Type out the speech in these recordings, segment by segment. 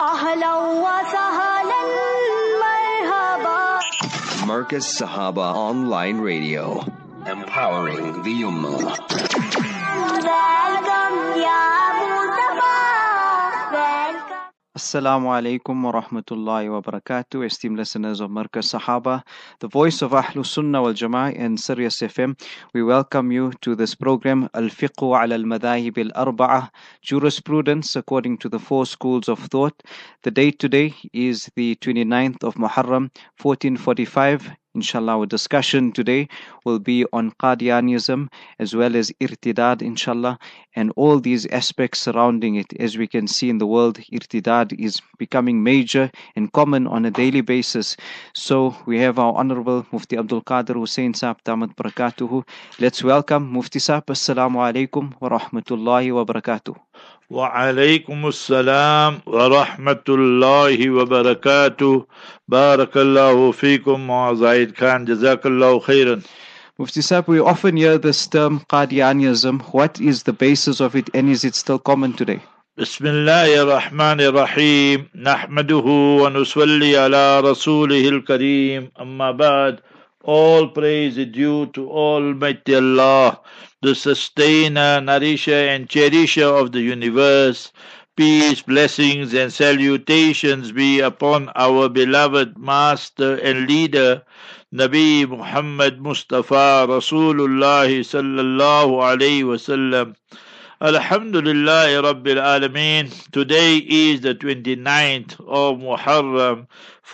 أهلا وسهلا مرحبا. Marcus Sahaba Online Radio, empowering the Ummah. Welcome ya Mustafa. Welcome. Assalamu alaikum wa rahmatullahi wa barakatuh. Esteemed listeners of Markaz Sahaba, the voice of Ahlus Sunnah wal Jama'ah and Sirius FM. We welcome you to this program, Al-Fiqhu ala al-Madahib al-Arba'ah, Jurisprudence according to the four schools of thought. The date today is the 29th of Muharram, 1445. Inshallah, our discussion today will be on Qadianism as well as Irtidad, inshallah, and all these aspects surrounding it. As we can see in the world, Irtidad is becoming major and common on a daily basis. So we have our Honorable Mufti Abdul Qadir Hussain Saab Damat Barakatuhu. Let's welcome Mufti Saab. Assalamu alaikum wa rahmatullahi wa barakatuh. وعليكم السلام ورحمة الله وبركاته. بارك الله فيكم وزايد Khan. جزاك الله خيرا. Mufti Saab, we often hear this term Qadianism. What is the basis of it, and is it still common today? بسم الله الرحمن الرحيم. نحمده ونصلي على رسوله الكريم. أما بعد. All praise is due to Almighty Allah, the sustainer, nourisher and cherisher of the universe. Peace, blessings and salutations be upon our beloved master and leader, Nabi Muhammad Mustafa Rasulullah sallallahu alayhi wasallam. Alhamdulillah Rabbil Alameen. Today is the 29th of Muharram,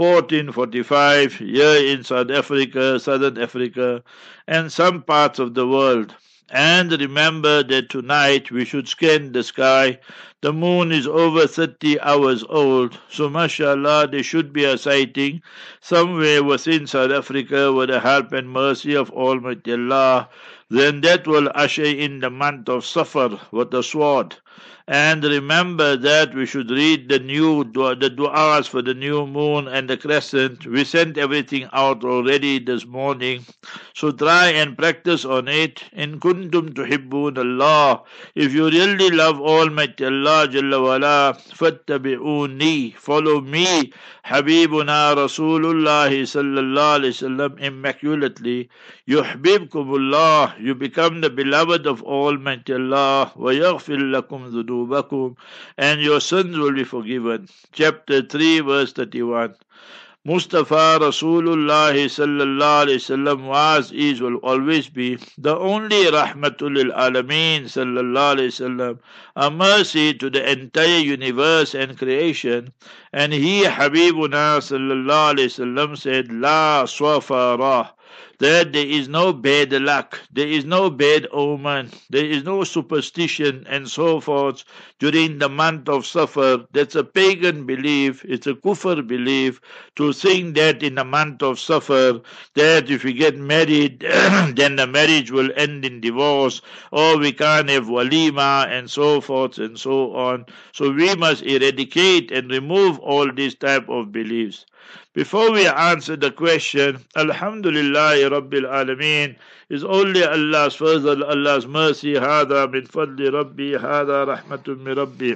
1445, here in South Africa, Southern Africa, and some parts of the world. And remember that tonight we should scan the sky. The moon is over 30 hours old, so mashallah there should be a sighting somewhere within South Africa with the help and mercy of Almighty Allah. Then that will usher in the month of Safar with the sword. And remember that we should read the du'as for the new moon and the crescent. We sent everything out already this morning. So try and practice on it. In kuntum tuhibbun Allah. If you really love Almighty Allah Jalla wala, fattabi'uni. Follow me. Habibuna Rasulullah sallallahu alayhi wasallam immaculately. Yuhbibkumullah. You become the beloved of Almighty Allah. Wa yaghfir lakum dhunubakum. And your sins will be forgiven. Chapter 3 verse 31. Mustafa Rasulullah sallallahu alayhi wasallam was, is, will always be the only rahmatul lil alameen sallallahu alayhi wasallam, a mercy to the entire universe and creation. And he, Habibuna sallallahu alayhi wasallam, said, La swafara, that there is no bad luck, there is no bad omen, there is no superstition and so forth during the month of Safar. That's a pagan belief, it's a kufr belief to think that in the month of Safar, that if we get married, then the marriage will end in divorce, or we can't have walima and so forth and so on. So we must eradicate and remove all these type of beliefs. Before we answer the question, Alhamdulillah Rabbil Alameen, is only Allah's fazl, Allah's mercy. Hada min fadli Rabbi, hada rahmatun min Rabbi.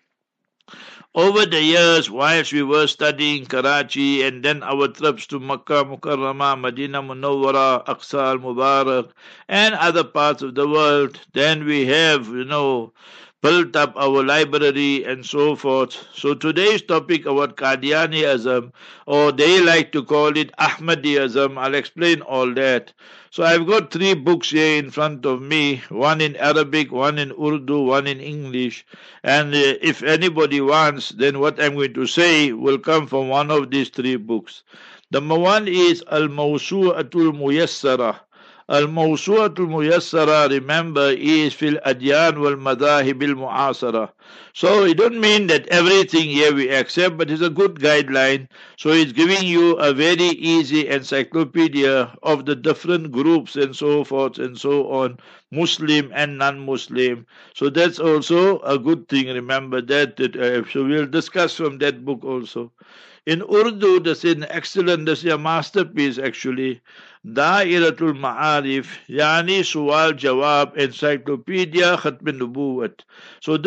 Over the years, whilst we were studying Karachi and then our trips to Makkah Mukarramah, Medina Munawwara, Aqsa al-Mubarak and other parts of the world, then we have, built up our library and so forth. So today's topic about Qadianism, or they like to call it Ahmadiyism, I'll explain all that. So I've got 3 books here in front of me, one in Arabic, one in Urdu, one in English. And if anybody wants, then what I'm going to say will come from one of these 3 books. Number 1 is Al-Mawsu'atul Muyassara. Al-Mawsu'atul Muyassara, remember, is fil adyan wal madahib al mu'asara. So it don't mean that everything here we accept, but it's a good guideline. So it's giving you a very easy encyclopedia of the different groups and so forth and so on, Muslim and non-Muslim. So that's also a good thing. Remember that. So we'll discuss from that book also. In Urdu, that's an excellent, that's a masterpiece actually. Da'iratul Ma'arif, Yani Suwal Jawab, Encyclopedia Khatm Nubuwat. So this is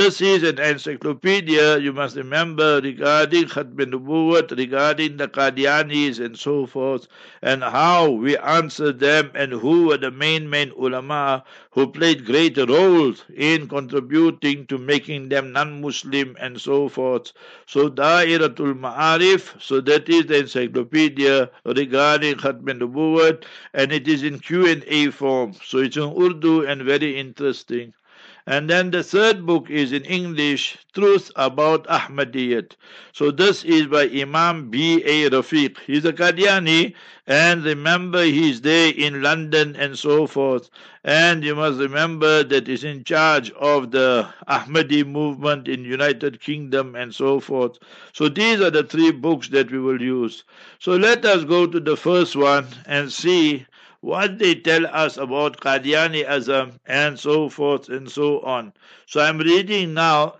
an encyclopedia, you must remember, regarding Khatm Nubuwwat, regarding the Qadianis and so forth, and how we answered them and who were the main ulama who played great roles in contributing to making them non-Muslim and so forth. So Da'iratul Ma'arif, so that is the encyclopedia regarding Khatm Nubuwwat, and it is in Q&A form. So it's in Urdu and very interesting. And then the third book is in English, Truth About Ahmadiyyat. So this is by Imam B.A. Rafiq. He's a Qadiani, and remember he's there in London and so forth. And you must remember that he's in charge of the Ahmadi movement in United Kingdom and so forth. So these are the three books that we will use. So let us go to the first one and see what they tell us about Qadiani-ism and so forth and so on. So I'm reading now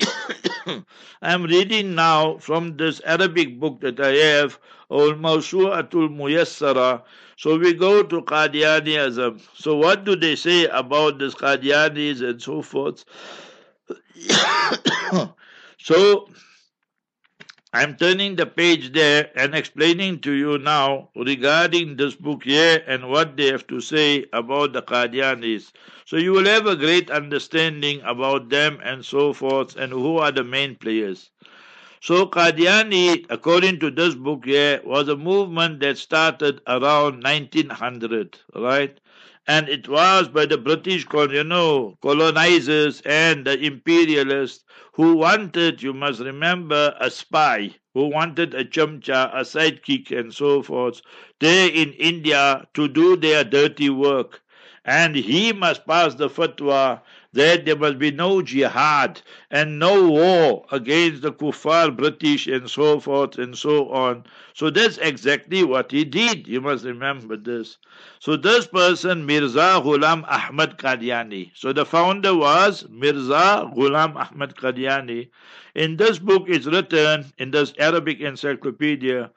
from this Arabic book that I have, Al-Mawsu'atul Muyassara. So we go to Qadiani-ism. So what do they say about this Qadianis and so forth? So I'm turning the page there and explaining to you now regarding this book here and what they have to say about the Qadianis. So you will have a great understanding about them and so forth and who are the main players. So Qadiani, according to this book here, was a movement that started around 1900, right? And it was by the British colonizers and the imperialists who wanted, you must remember, a spy, who wanted a chamcha, a sidekick and so forth, there in India to do their dirty work. And he must pass the fatwa that there must be no jihad and no war against the kuffar British and so forth and so on. So that's exactly what he did. You must remember this. So this person, Mirza Ghulam Ahmad Qadiani. So the founder was Mirza Ghulam Ahmad Qadiani. In this book it's written, in this Arabic encyclopedia,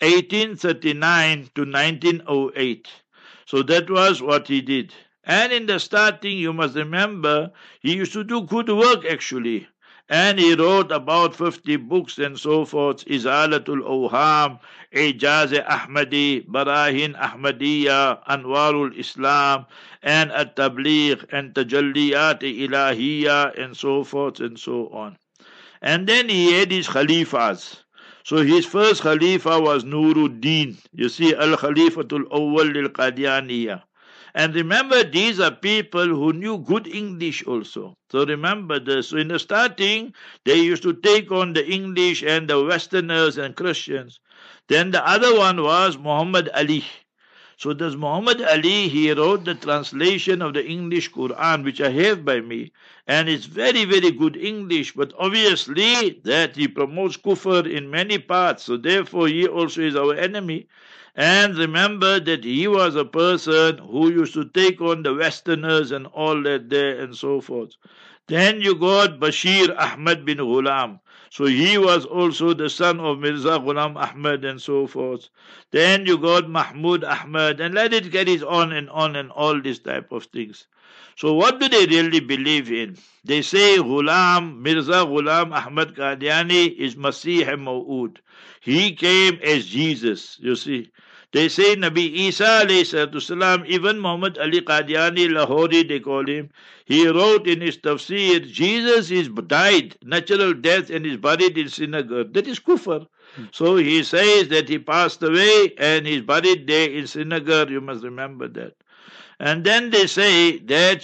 1839 to 1908. So that was what he did. And in the starting, you must remember, he used to do good work actually. And he wrote about 50 books and so forth, Izalatul Awham, Ijaz Ahmadi, Barahin Ahmadiyya, Anwarul Islam, and At-Tabligh, and Tajalliyat Ilahiyya, and so forth and so on. And then he had his Khalifas. So his first Khalifa was Nuruddin. You see, Al-Khalifatul Awwal lil-Qadianiyya. And remember, these are people who knew good English also. So remember this. So in the starting, they used to take on the English and the Westerners and Christians. Then the other one was Muhammad Ali. So this Muhammad Ali, he wrote the translation of the English Quran, which I have by me. And it's very, very good English. But obviously that he promotes kufr in many parts. So therefore he also is our enemy. And remember that he was a person who used to take on the Westerners and all that there and so forth. Then you got Bashir Ahmad bin Ghulam. So he was also the son of Mirza Ghulam Ahmad and so forth. Then you got Mahmud Ahmad, and let it carry on and all these type of things. So what do they really believe in? They say Mirza Ghulam Ahmad Qadiani is Masih Maw'ud. He came as Jesus, you see. They say Nabi Isa alayhi even Muhammad Ali Qadiani Lahori, they call him, he wrote in his tafsir, Jesus is died, natural death, and is buried in synagogue. That is kufr. So he says that he passed away and he's buried there in synagogue. You must remember that. And then they say that,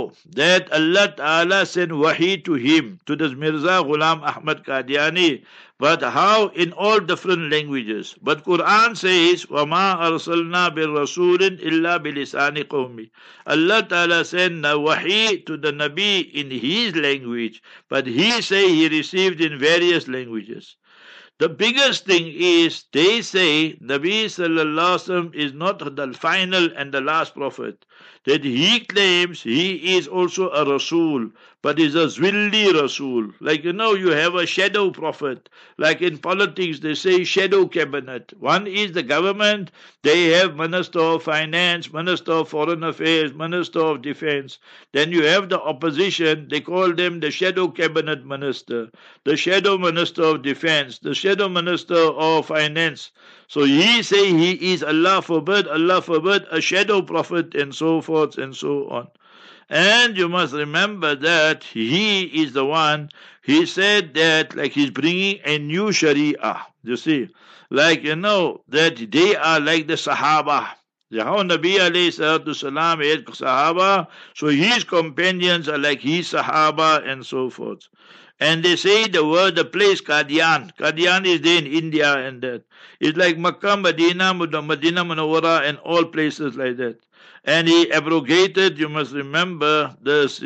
that Allah Ta'ala sent wahi to him, to this Mirza Ghulam Ahmad Qadiani, but how? In all different languages. But Quran says, وَمَا أَرْسَلْنَا بِالرَّسُولٍ إِلَّا بِلِسَانِ قَوْمِ. Allah Ta'ala sent wahi to the Nabi in his language, but he say he received in various languages. The biggest thing is, they say Nabi Sallallahu Alaihi Wasallam is not the final and the last prophet. That he claims he is also a Rasul, but is a Zwilli Rasul. Like, you have a shadow prophet. Like in politics, they say shadow cabinet. One is the government, they have Minister of Finance, Minister of Foreign Affairs, Minister of Defense. Then you have the opposition, they call them the shadow cabinet minister, the shadow minister of defense, the shadow minister of finance. So he say he is, Allah forbid, a shadow prophet, and so forth and so on. And you must remember that he is the one, he said that like he's bringing a new Sharia. You see, like that they are like the Sahaba. How Nabi alayhi salatu salam had Sahaba, so his companions are like his Sahaba and so forth. And they say the place Qadian. Qadian is there in India, and that. It's like Makkah, Medina, Medina Munawwara, and all places like that. And he abrogated, you must remember, this,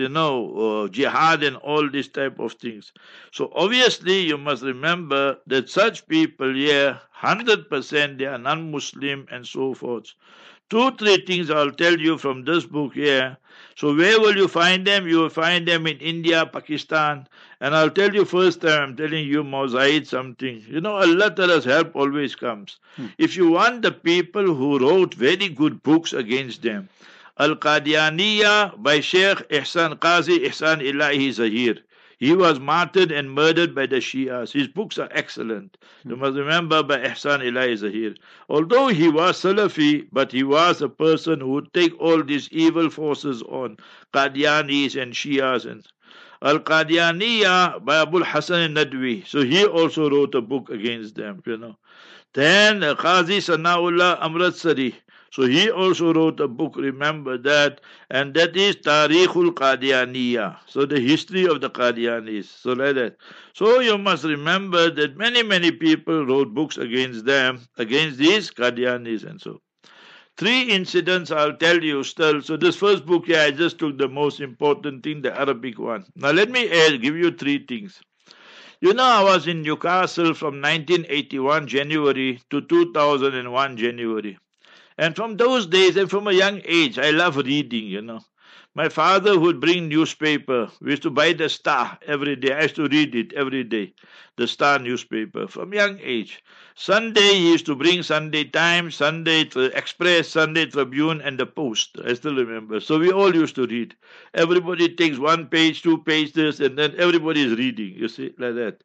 jihad and all these type of things. So obviously you must remember that such people here, 100% they are non-Muslim and so forth. 2-3 things I'll tell you from this book here. So where will you find them? You will find them in India, Pakistan. And I'll tell you first time, I'm telling you, Mawzaid, something. Allah Ta'ala's help always comes. If you want the people who wrote very good books against them, Al-Qadianiyya by Sheikh Ihsan Qazi Ihsan Ilahi Zahir. He was martyred and murdered by the Shias. His books are excellent. You must remember by Ihsan Ilahi Zahir. Although he was Salafi, but he was a person who would take all these evil forces on, Qadianis and Shias. And Al-Qadianiyya by Abul Hasan al-Nadwi. So he also wrote a book against them, Then Qazi Sanaullah Amritsari. So he also wrote a book, remember that, and that is Tarikhul Qadianiyya. So the history of the Qadianis. So like that. So you must remember that many people wrote books against them, against these Qadianis and so. 3 incidents I'll tell you still. So this first book here, I just took the most important thing, the Arabic one. Now let me give you 3 things. I was in Newcastle from 1981 January to 2001 January. And from those days, and from a young age, I love reading, My father would bring newspaper. We used to buy the Star every day. I used to read it every day, the Star newspaper, from young age. Sunday, he used to bring Sunday Times, Sunday Express, Sunday Tribune, and the Post. I still remember. So we all used to read. Everybody takes 1 page, 2 pages, and then everybody is reading, you see, like that.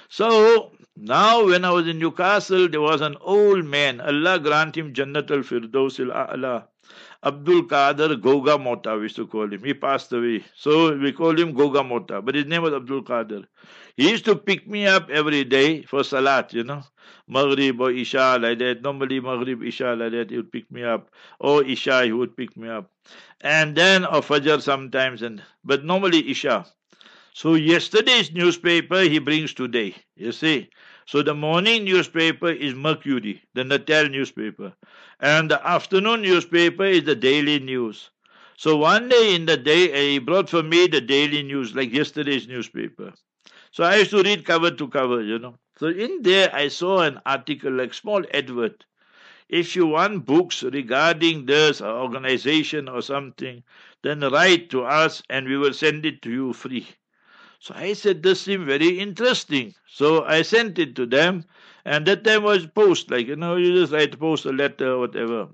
So now when I was in Newcastle, there was an old man, Allah grant him Jannat al-Firdaus al-A'la, Abdul Qadir Goga Mota, we used to call him. He passed away. So we called him Goga Mota, but his name was Abdul Qadir. He used to pick me up every day for Salat, Maghrib or Isha, like that. Normally Maghrib, Isha, like that, he would pick me up. Or Isha, he would pick me up. And then, or Fajr sometimes, but normally Isha. So yesterday's newspaper he brings today, you see. So the morning newspaper is Mercury, the Natal newspaper. And the afternoon newspaper is the Daily News. So one day in the day, he brought for me the Daily News, like yesterday's newspaper. So I used to read cover to cover, So in there I saw an article, like small advert. If you want books regarding this organization or something, then write to us and we will send it to you free. So I said, this seemed very interesting. So I sent it to them, and that time was post, like, you just write, post a letter, whatever.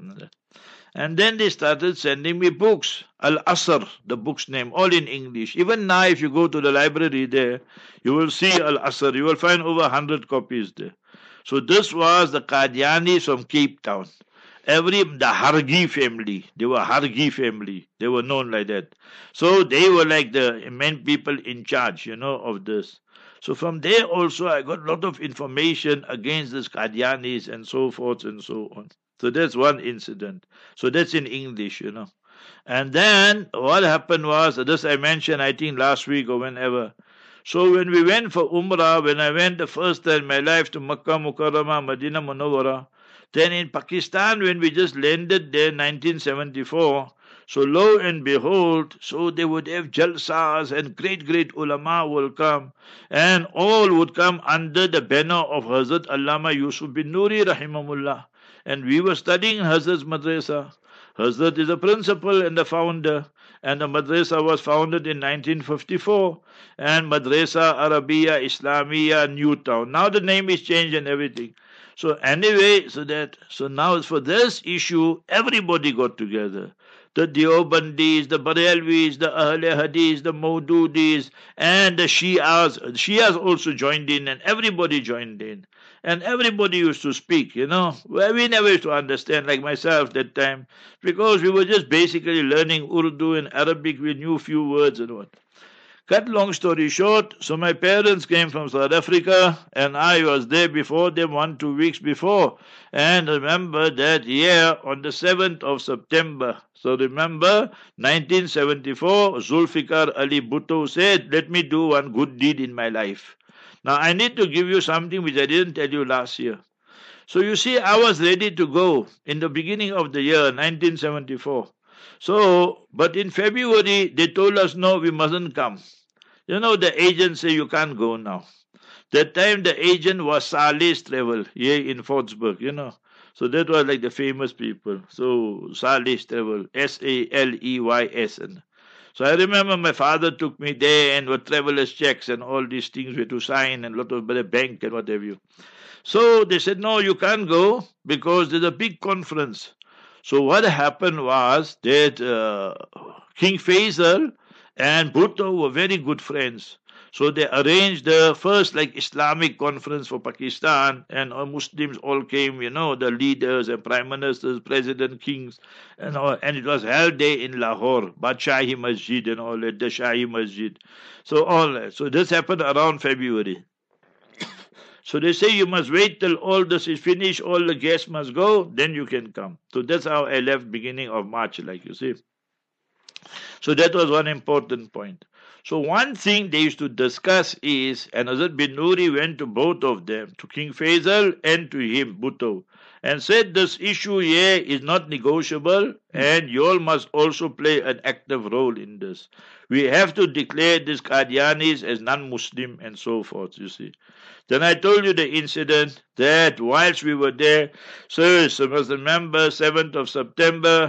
And then they started sending me books. Al-Asr, the book's name, all in English. Even now, if you go to the library there, you will see Al-Asr. You will find over 100 copies there. So this was the Qadianis from Cape Town. The Hargi family, they were Hargi family. They were known like that. So they were like the main people in charge, of this. So from there also I got a lot of information against this Qadianis and so forth and so on. So that's one incident. So that's in English, And then what happened was, this I mentioned I think last week or whenever. So when we went for Umrah, when I went the first time in my life to Makkah Mukarramah, Medina Munawwara, then in Pakistan, when we just landed there in 1974, so lo and behold, so they would have jalsas and great ulama will come, and all would come under the banner of Hazrat Allama Yusuf bin Nuri rahimahullah. And we were studying Hazrat's madrasa. Hazrat is a principal and the founder. And the madrasa was founded in 1954. And Madrasa Arabiya Islamia Newtown. Now the name is changed and everything. So anyway, so now for this issue, everybody got together. The Deobandis, the Barelvis, the Ahle Hadith, the Maududis, and the Shias. Shias also joined in, and everybody joined in. And everybody used to speak, Well, we never used to understand, like myself that time, because we were just basically learning Urdu and Arabic. We knew few words and what. Cut long story short, so my parents came from South Africa, and I was there before them 1-2 weeks before. And remember that year on the 7th of September. So remember, 1974, Zulfikar Ali Bhutto said, let me do one good deed in my life. Now I need to give you something which I didn't tell you last year. So you see, I was ready to go in the beginning of the year, 1974. So, but in February, they told us, no, we mustn't come. The agent say you can't go now. That time the agent was Saleh's Travel here in Fortsburg, So that was like the famous people. So Saleh's Travel, Saleys. So I remember my father took me there and what travelers checks and all these things we had to sign and a lot of by the bank and what have you. So they said, no, you can't go because there's a big conference. So what happened was that King Faisal and Bhutto were very good friends. So they arranged the first Islamic conference for Pakistan, and all Muslims all came, the leaders and prime ministers, president, kings, and all, and it was held there in Lahore, Badshahi Masjid and all that, the Shahi Masjid. So all that. So this happened around February. So they say you must wait till all this is finished, all the guests must go, then you can come. So that's how I left beginning of March, like you see. So that was one important point. So one thing they used to discuss is, and Hazrat bin Nuri went to both of them, to King Faisal and to him, Bhutto, and said this issue here is not negotiable and you all must also play an active role in this. We have to declare these Qadianis as non-Muslim and so forth, you see. Then I told you the incident that whilst we were there, so you must remember 7th of September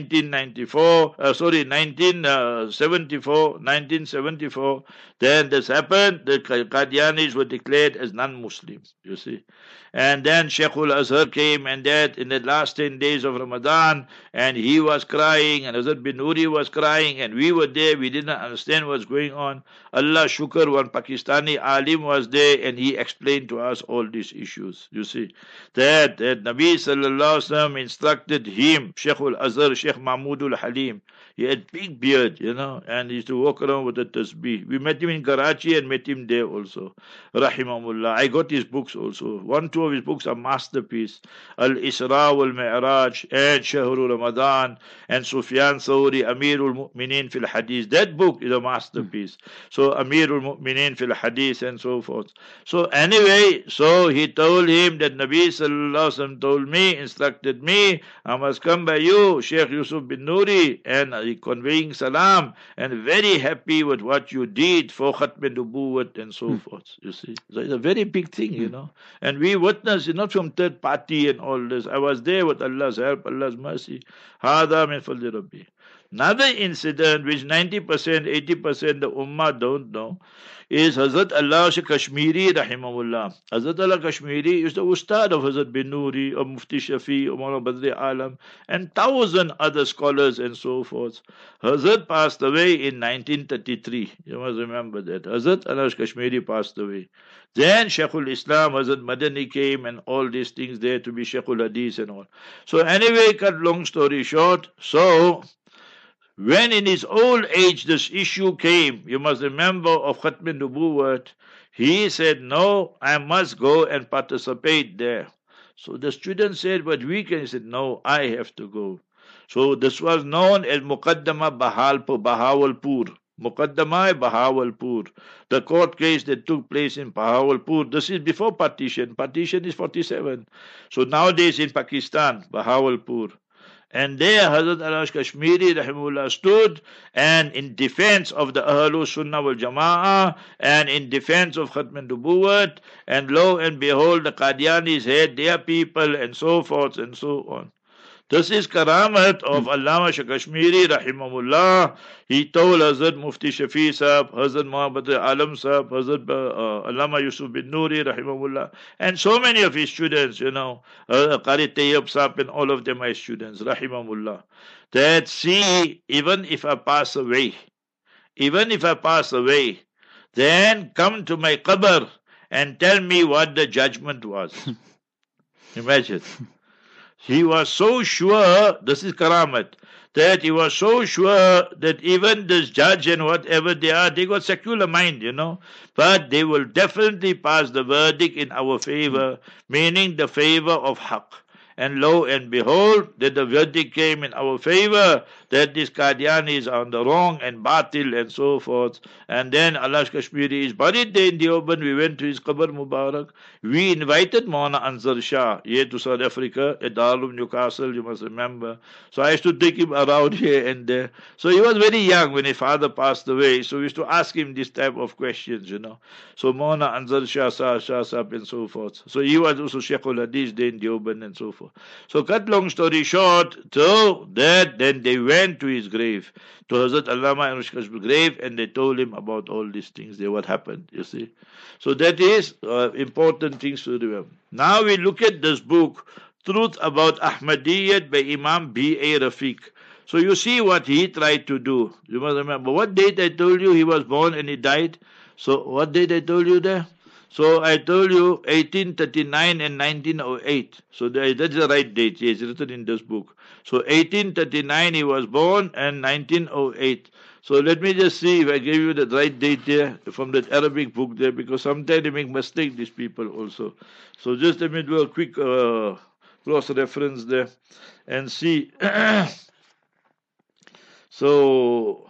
1974, then this happened, the Qadianis were declared as non-Muslims, you see. And then Sheikhul Azhar came and that in the last 10 days of Ramadan, and he was crying, and Hazrat bin Nuri was crying, and we were there, we didn't understand what's going on. Allah shukr, one Pakistani alim was there, and he explained to us all these issues, you see. That Nabi Sallallahu Alaihi Wasallam instructed him, Sheikhul Azhar, Sheikh Mahmudul Halim. He had big beard, and he used to walk around with a tasbih. We met him in Karachi and met him there also. Rahimahullah. I got his books also. 1-2 of his books are masterpiece. Al-Isra wal-Mi'raj and Shahrul Ramadan and Sufyan Thawri, Amirul Mu'mineen fil Hadith. That book is a masterpiece. So Amirul Mu'mineen fil Hadith and so forth. So anyway, so he told him that Nabi Sallallahu Alaihi Wasallam told me, instructed me, I must come by you, Sheikh Yusuf bin Nuri, and conveying salam and very happy with what you did for Khatm Nubuwwat and so forth, you see. So it's a very big thing, And we witnessed it not from third party and all this. I was there with Allah's help, Allah's mercy. Hada min fadli Rabbi. Another incident which 90%, 80% the Ummah don't know is Hazrat Allah Kashmiri rahimahullah. Hazrat Allah Kashmiri is the ustad of Hazrat bin Nuri, or Mufti Shafi, or Mawlana Badri Alam, and 1,000 other scholars and so forth. Hazrat passed away in 1933. You must remember that. Hazrat Allah Kashmiri passed away. Then Sheikhul Islam, Hazrat Madani came and all these things there to be Sheikhul Hadith and all. So anyway, cut long story short, so when in his old age this issue came, you must remember of Khatm Nubuwwat, he said, no, I must go and participate there. So the student said, but we can. He said, no, I have to go. So this was known as Muqaddama Bahawalpur. Muqaddama Bahawalpur. The court case that took place in Bahawalpur. This is before partition. Partition is 47. So nowadays in Pakistan, Bahawalpur. And there Hazrat Alash Kashmiri rahimahullah stood and in defense of the Ahlul Sunnah wal Jama'ah and in defense of Khatm Nubuwwat, and lo and behold the Qadianis had their people and so forth and so on. This is Karamat of Allama Shah Kashmiri rahimahullah. He told Hazrat Mufti Shafi Sahab, Hazrat Muhammad Alam Sahab, Hazrat Allama Yusuf bin Nuri rahimahullah, and so many of his students, Qari Tayyib Sahab, and all of them are his students rahimahullah, that see, even if I pass away, then come to my qabr and tell me what the judgment was. Imagine. He was so sure, this is Karamat, that he was so sure that even this judge and whatever they are, they got secular mind, but they will definitely pass the verdict in our favor, meaning the favor of haqq. And lo and behold, that the verdict came in our favor, that this Qadiani is on the wrong and batil and so forth. And then Allah Kashmiri is buried there in Deoband. We went to his qabr Mubarak. We invited Maulana Ansar Shah here to South Africa at Darul Newcastle, you must remember. So I used to take him around here and there. So he was very young when his father passed away. So we used to ask him this type of questions, So Maulana Ansar Shah Sahib and so forth. So he was also Sheikhul Hadith there in Deoband and so forth. So cut long story short, so that then they went to his grave, to Hazrat Allama Anushka's grave, and they told him about all these things, what happened, you see. So that is important things to remember. Now we look at this book, Truth About Ahmadiyyat by Imam B.A. Rafiq. So you see what he tried to do. You must remember, what date I told you he was born and he died? So what date I told you there? So I told you 1839 and 1908. So that's the right date. It's written in this book. So 1839 he was born and 1908. So let me just see if I gave you the right date there from that Arabic book there, because sometimes they make mistake, these people also. So just let me do a quick cross reference there and see. So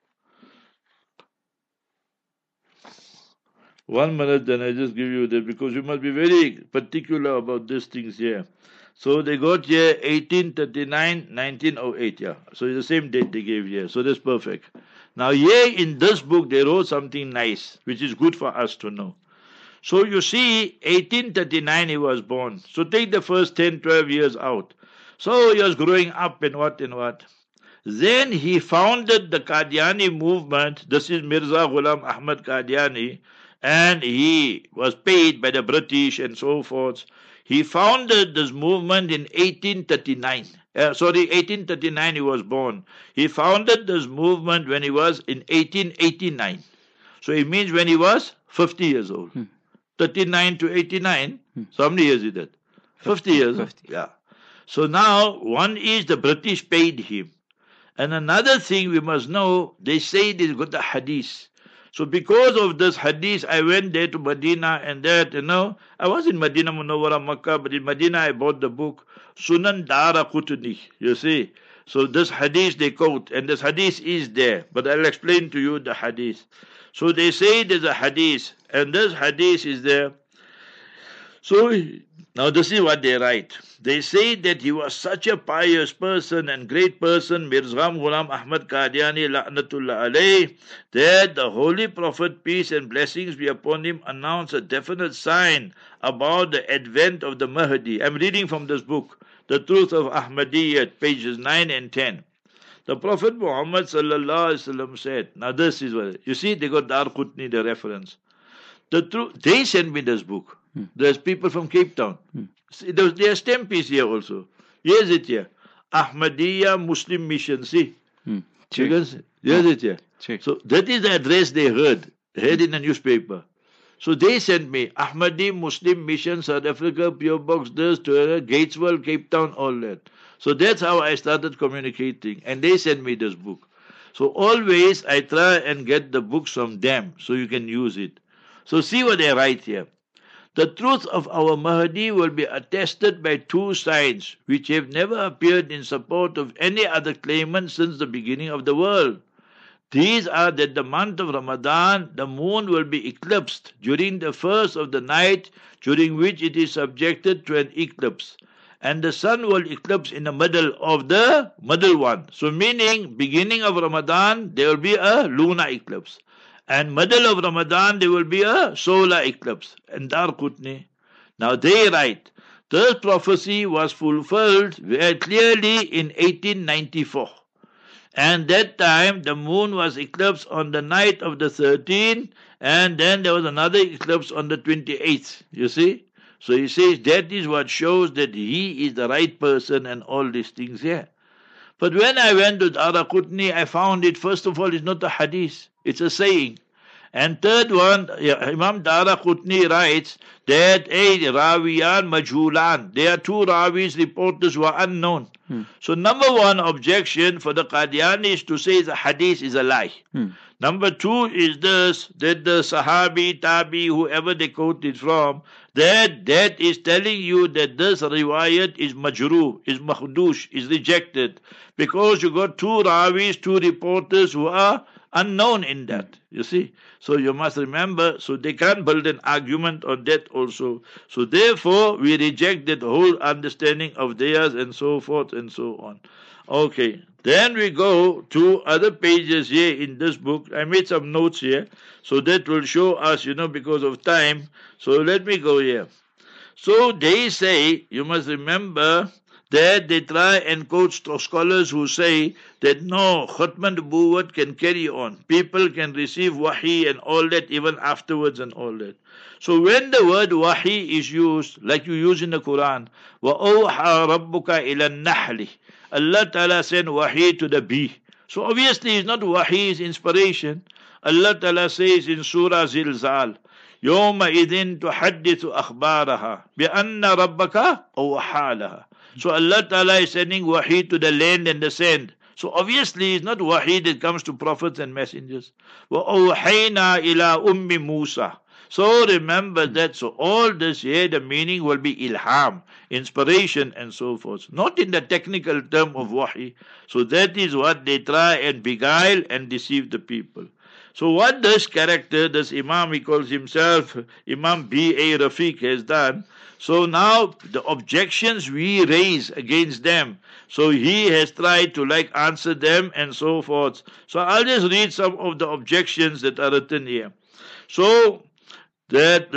1 minute, then I just give you that, because you must be very particular about these things here. So they got here 1839, 1908, yeah. So it's the same date they gave here. So that's perfect. Now here in this book they wrote something nice, which is good for us to know. So you see, 1839 he was born. So take the first 10, 12 years out. So he was growing up and what. Then he founded the Qadiani movement. This is Mirza Ghulam Ahmad Qadiani. And he was paid by the British and so forth. He founded this movement in 1839. 1839 he was born. He founded this movement when he was in 1889. So it means when he was 50 years old. 39 to 89. So how many years is that? 50 years. 50. Yeah. So now one is the British paid him. And another thing we must know, they say they got the hadith. So because of this hadith, I went there to Medina and that, I was in Medina Munawwara, Makkah, but in Medina I bought the book Sunan Daraqutni, you see. So this hadith they quote, and this hadith is there, but I'll explain to you the hadith. So they say there's a hadith, and this hadith is there. So now this is what they write. They say that he was such a pious person and great person, Mirza Ghulam Ahmad Qadiani La'natullah alayh, that the Holy Prophet, peace and blessings be upon him, announced a definite sign about the advent of the Mahdi. I'm reading from this book, The Truth of Ahmadiyyat, pages 9 and 10. The Prophet Muhammad sallallahu alaihi wasallam said, now this is what, you see, they got Darqutni, the reference. The truth, they sent me this book. There's people from Cape Town. See, there's stampies here also. Here's it here. Ahmadiyya Muslim Mission. See? Here's it here. So that is the address they heard in the newspaper. So they sent me Ahmadi Muslim Mission, South Africa, PO Box, this, Gatesville, Cape Town, all that. So that's how I started communicating. And they sent me this book. So always I try and get the books from them so you can use it. So see what they write here. The truth of our Mahdi will be attested by two signs which have never appeared in support of any other claimant since the beginning of the world. These are that the month of Ramadan, the moon will be eclipsed during the first of the night, during which it is subjected to an eclipse. And the sun will eclipse in the middle of the middle one. So meaning, beginning of Ramadan, there will be a lunar eclipse. And middle of Ramadan, there will be a solar eclipse. And Darqutni. Now they write, This prophecy was fulfilled very clearly in 1894. And that time the moon was eclipsed on the night of the 13th, and then there was another eclipse on the 28th. You see? So he says that is what shows that he is the right person and all these things here. But when I went to Daraqutni, I found it, first of all, it's not a hadith, it's a saying. And third one, Imam Daraqutni writes that Rawiyan Majhulan, there are two Rawis reporters who are unknown. So number one objection for the Qadianis to say the hadith is a lie. Number two is this, that the Sahabi, Tabi, whoever they quoted from, that is telling you that this riwayat is majru, is makhdush, is rejected, because you got two Rawis, two reporters who are unknown in that, you see. So you must remember, so they can't build an argument on that also. So therefore, we reject that whole understanding of theirs and so forth and so on. Okay, then we go to other pages here in this book. I made some notes here, so that will show us, because of time. So let me go here. So they say, you must remember, that they try and quote scholars who say that no, Khatman Nubuwwat can carry on. People can receive wahi and all that even afterwards and all that. So when the word wahi is used, like you use in the Quran, وَأَوْحَى رَبُّكَ إِلَى النَّحْلِ, Allah Ta'ala sent wahi to the bee. So obviously it's not wahi, it's inspiration. Allah Ta'ala says in Surah Zilzal, يَوْمَئِذٍ تُحَدِّثُ أَخْبَارَهَا بِأَنَّ رَبَّكَ أَوْحَى لَهَا. So Allah Ta'ala is sending wahi to the land and the sand. So obviously it's not wahi that comes to prophets and messengers. وَأَوْحَيْنَا إِلَىٰ أُمِّ مُوسَى. So remember that. So all this here, the meaning will be ilham, inspiration and so forth. Not in the technical term of wahi. So that is what they try and beguile and deceive the people. So what this character, this Imam, he calls himself Imam B.A. Rafiq, has done. So now the objections we raise against them, so he has tried to answer them and so forth. So I'll just read some of the objections that are written here. So that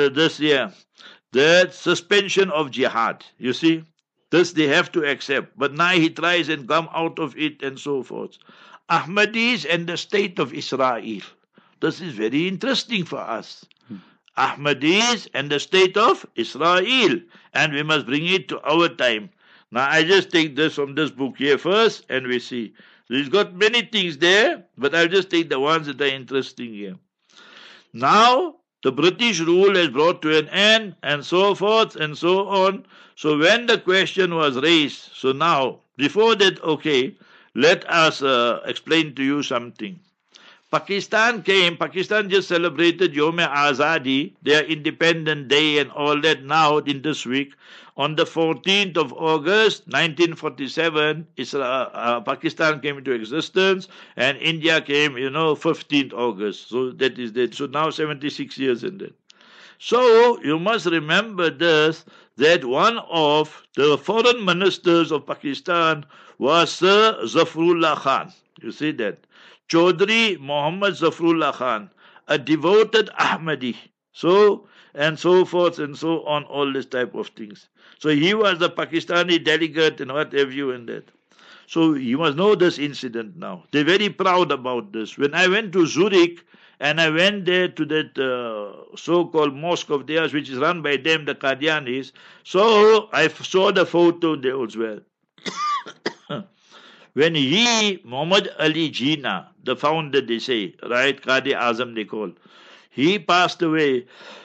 that suspension of jihad, you see, this they have to accept. But now he tries and come out of it and so forth. Ahmadis and the state of Israel. This is very interesting for us. Ahmadis and the state of Israel, and we must bring it to our time. Now I just take this from this book here first, and we see. It's got many things there, but I'll just take the ones that are interesting here. Now the British rule has brought to an end, and so forth and so on. So when the question was raised, so now before that, okay, let us explain to you something. Pakistan just celebrated Yom Azadi, their Independent Day and all that now in this week. On the 14th of August, 1947, Pakistan came into existence and India came, 15th August. So that is that. So now 76 years in that. So you must remember this, that one of the foreign ministers of Pakistan was Sir Zafrullah Khan. You see that? Chaudhry Muhammad Zafrullah Khan, a devoted Ahmadi, so and so forth and so on, all this type of things. So he was the Pakistani delegate and what have you and that. So you must know this incident now. They're very proud about this. When I went to Zurich and I went there to that so-called mosque of theirs, which is run by them, the Qadianis, so I saw the photo there as well. When Muhammad Ali Jinnah, the founder, they say, right, Qadi Azam they call, he passed away.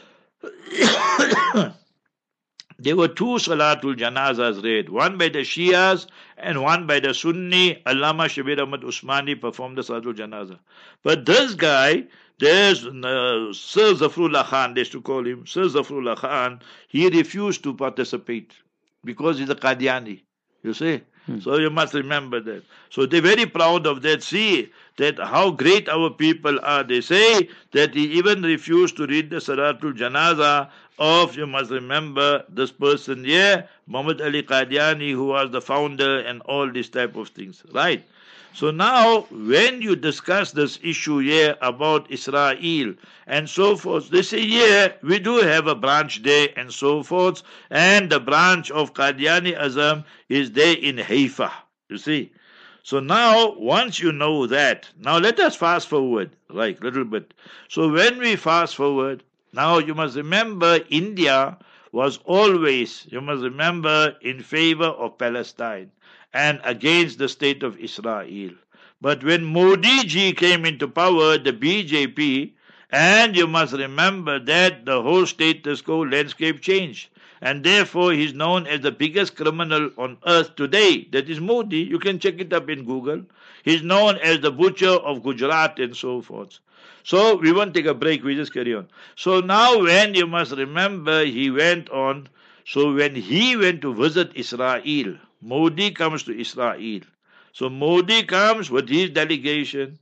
There were two Salatul Janazas read, one by the Shias and one by the Sunni. Allama Shabir Ahmad Usmani performed the Salatul Janaza. But this guy, there's Sir Zafrullah Khan, they used to call him Sir Zafrullah Khan, he refused to participate because he's a Qadiani, you see. So you must remember that. So they're very proud of that. See that how great our people are. They say that he even refused to read the Salatul Janaza of, you must remember, this person here, Muhammad Ali Qadiani, who was the founder and all these type of things. Right? So now, when you discuss this issue here about Israel and so forth, they say, yeah, we do have a branch there and so forth, and the branch of Qadiani Azam is there in Haifa, you see. So now, once you know that, now let us fast forward, like a little bit. So when we fast forward, now you must remember India was always, you must remember, in favor of Palestine and against the state of Israel. But when Modi ji came into power, the BJP, and you must remember that the whole status quo landscape changed. And therefore he's known as the biggest criminal on earth today. That is Modi. You can check it up in Google. He's known as the butcher of Gujarat and so forth. So we won't take a break, we just carry on. So now when you must remember he went on, so when he went to visit Israel, Modi comes to Israel. So Modi comes with his delegation.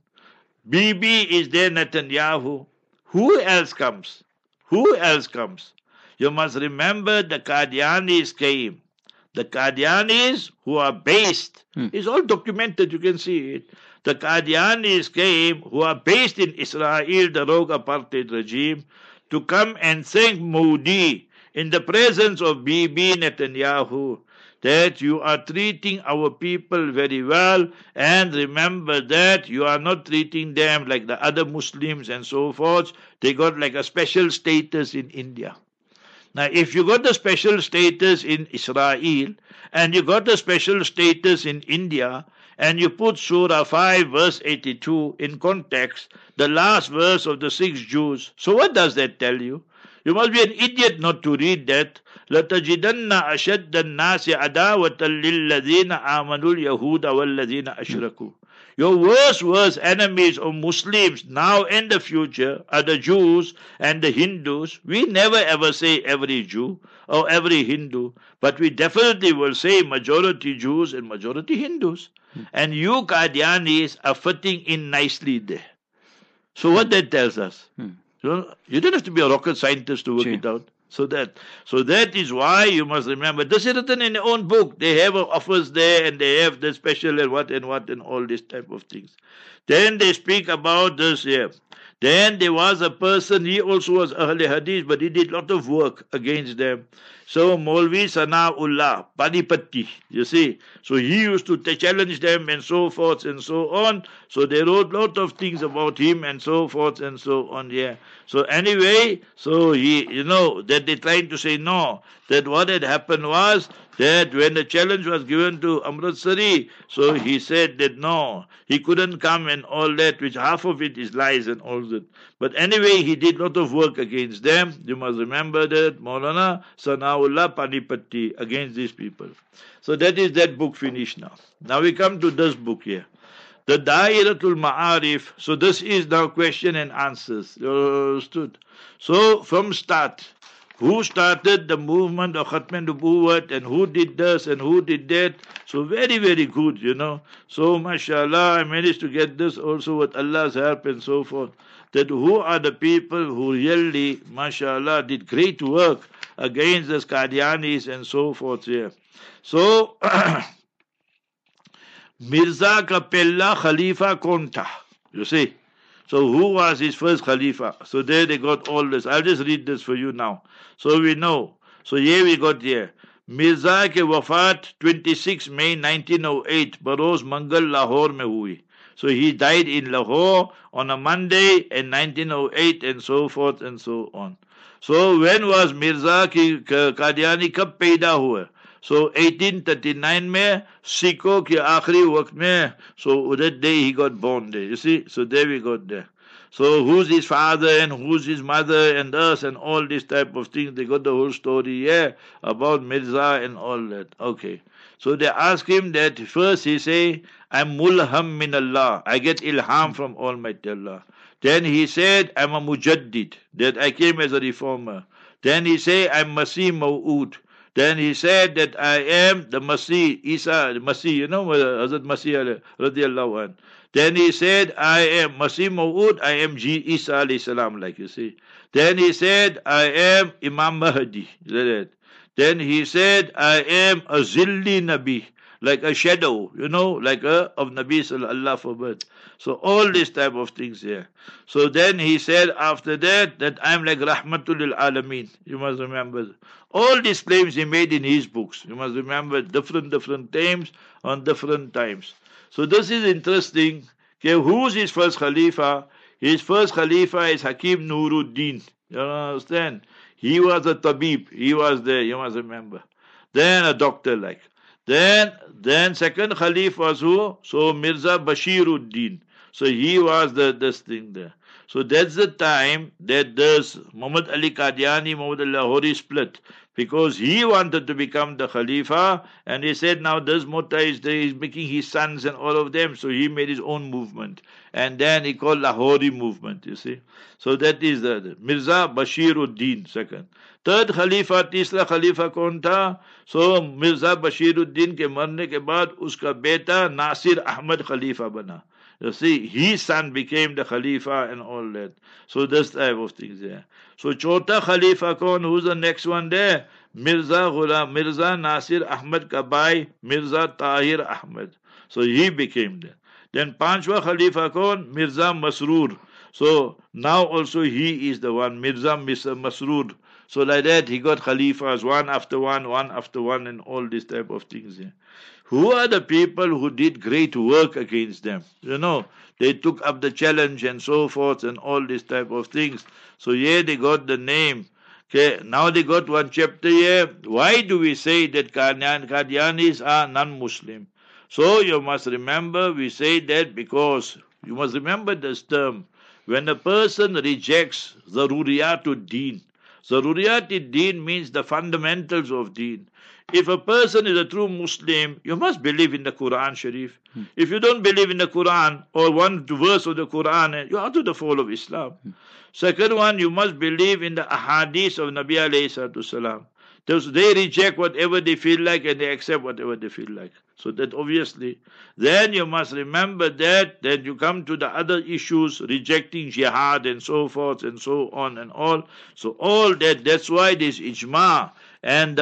Bibi is there, Netanyahu. Who else comes? Who else comes? You must remember the Qadianis came. The Qadianis who are based, it's all documented, you can see it. The Qadianis came who are based in Israel, the rogue apartheid regime, to come and thank Modi in the presence of Bibi Netanyahu that you are treating our people very well, and remember that you are not treating them like the other Muslims and so forth. They got like a special status in India. Now, if you got the special status in Israel and you got the special status in India, and you put Surah 5 verse 82 in context, the last verse of the 6 Jews, so what does that tell you? You must be an idiot not to read that. لَتَجِدَنَّ أَشَدَّ النَّاسِ عَدَاوَةً لِلَّذِينَ آمَنُوا الْيَهُودَ وَالَّذِينَ أَشْرَكُوا. Your worst enemies of Muslims now and the future are the Jews and the Hindus. We never ever say every Jew or every Hindu, but we definitely will say majority Jews and majority Hindus. And you Qadianis are fitting in nicely there. So what that tells us? So you don't have to be a rocket scientist to work it out. So that is why you must remember. This is written in their own book. They have offers there, and they have the special and what and all this type of things. Then they speak about this here. Then there was a person, he also was Ahl Hadith, but he did a lot of work against them. So Maulvi Sana'ullah, Panipati, you see. So he used to challenge them and so forth and so on. So they wrote a lot of things about him and so forth and so on, yeah. So anyway, so he, that they tried to say no, that what had happened was that when the challenge was given to Amritsari, so he said that no, he couldn't come and all that, which half of it is lies and all that. But anyway, he did a lot of work against them. You must remember that Maulana Sana'ullah Panipati against these people. So that is that book finished now. Now we come to this book here. The Dairatul Ma'arif. So this is now question and answers. You understood? So from start, who started the movement of Khatm Nubuwwat and who did this and who did that? So very, very good, So mashallah, I managed to get this also with Allah's help and so forth. That who are the people who really, mashallah, did great work against the Qadianis and so forth here. So Mirza ka pehla Khalifa kaun tha? You see. So who was his first Khalifa? So there they got all this. I'll just read this for you now. So we know. So here we got here. Mirza ke wafat 26 May 1908 Baroz Mangal Lahore mein hui. So he died in Lahore on a Monday in 1908 and so forth and so on. So when was Mirza ki Qadiani kab paida hua? So 1839 में सिखों के आखिरी वक्त में, so that day he got born there. You see, so there we got there. So who's his father and who's his mother and us and all this type of things. They got the whole story here about Mirza and all that. Okay. So they ask him that first he say, I'm mulham min Allah. I get ilham from Almighty Allah. Then he said, I'm a mujaddid, that I came as a reformer. Then he say, I'm Masih Maw'ud. Then he said that I am the Masih, Isa, the Masih, Hazrat Masih radiallahu anh. Then he said, I am Masih Maw'ud, I am Isa alayhi salam, like you see. Then he said, I am Imam Mahdi. Then he said, I am a Zilli Nabi, like a shadow, like a of Nabi Sallallahu, Allah forbid. So all this type of things here. So then he said after that I'm like Rahmatul lil Alameen. You must remember. All these claims he made in his books. You must remember different claims on different times. So this is interesting. Okay, who's his first Khalifa? His first Khalifa is Hakim Nuruddin. You understand? He was a tabib. He was there, you must remember. Then a doctor like. Then second Khalif was who? So Mirza Bashiruddin. So he was this thing there. So that's the time that this Muhammad Ali Qadiani, Muhammad al-Lahori split. Because he wanted to become the Khalifa, and he said now this Mutta is there, he's making his sons and all of them, so he made his own movement. And then he called Lahori movement, you see. So that is the Mirza Bashiruddin, second. Third Khalifa, तीसरा Khalifa कौन था? So Mirza Bashiruddin के मरने के बाद उसका बेटा Nasir Ahmad Khalifa बना. You see, his son became the Khalifa and all that. So this type of things there. So Chota Khalifa kaun, who's the next one there? Mirza Nasir Ahmad Kabai, Mirza Tahir Ahmad. So he became there. Then Panchwa Khalifa kaun? Mirza Masroor. So now also he is the one, Mirza Masroor. So like that he got Khalifas one after one and all this type of things here. Who are the people who did great work against them? They took up the challenge and so forth and all this type of things. So here they got the name. Okay, now they got one chapter here. Why do we say that Qadianis are non-Muslim? So you must remember, we say that because you must remember this term. When a person rejects Zaruriyatud Deen, Zaruriyatud Deen means the fundamentals of Deen. If a person is a true Muslim, you must believe in the Quran Sharif. If you don't believe in the Quran or one verse of the Quran, you are out of the fold of Islam. Second one, you must believe in the ahadith of Nabi alayhi salatu salam. They reject whatever they feel like and they accept whatever they feel like. So that obviously, then you must remember that, then you come to the other issues, rejecting jihad and so forth and so on and all. So all that's why this ijma and,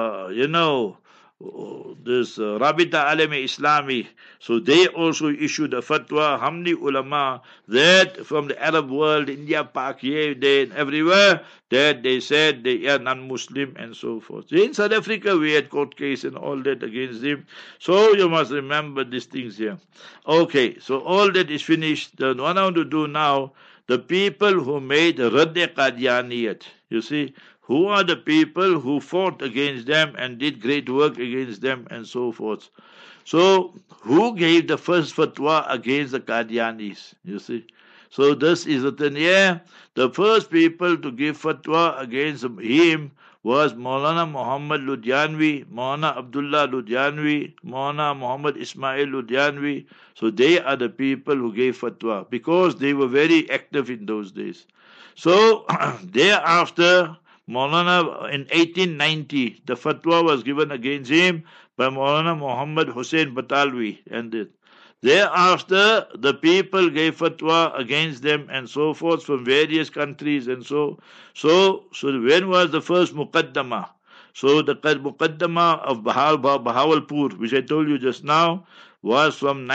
this Rabita Alami Islami, so they also issued a fatwa, Hamdi ulama, that from the Arab world, India, Pak, there, everywhere, that they said they are non-Muslim and so forth. In South Africa, we had court case and all that against them. So you must remember these things here. Okay, so all that is finished. What I want to do now, the people who made Radde Qadianiyat, you see, who are the people who fought against them and did great work against them and so forth. So, who gave the first fatwa against the Qadianis? You see. So, this is written here. The first people to give fatwa against him was Maulana Muhammad Ludhianvi, Maulana Abdullah Ludhianvi, Maulana Muhammad Ismail Ludhianvi. So, they are the people who gave fatwa because they were very active in those days. So, thereafter, Maulana, in 1890, the fatwa was given against him by Maulana Muhammad Hussain Batalwi. And thereafter, the people gave fatwa against them and so forth from various countries and so. So when was the first Muqaddamah? So the Muqaddamah of Bahawalpur, which I told you just now, was from